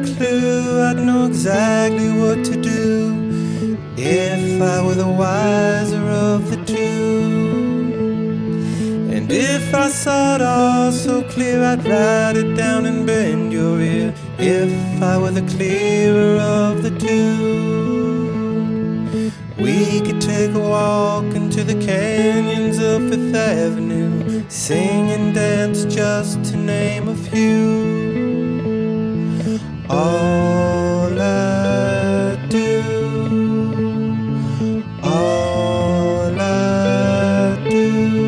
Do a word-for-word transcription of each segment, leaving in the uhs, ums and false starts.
clue, I'd know exactly what to do if I were the wiser of the two. And if I saw it all so clear, I'd write it down and bend your ear if I were the clearer of the two. We could take a walk into the canyons of Fifth Avenue, sing and dance just to name a few. All I do, all I do.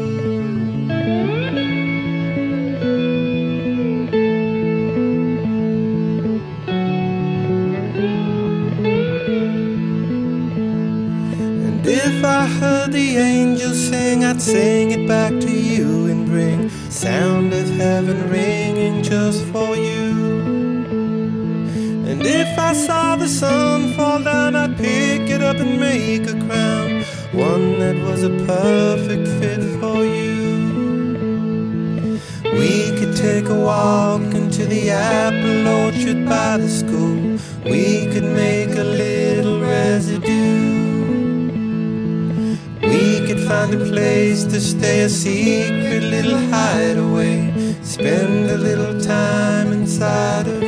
And if I heard the angels sing, I'd sing it back to you and bring sound of heaven ringing just for you. And if I saw the sun fall down, I'd pick it up and make a crown, one that was a perfect fit for you. We could take a walk into the apple orchard by the school. We could make a little residue. We could find a place to stay, a secret little hideaway, spend a little time inside of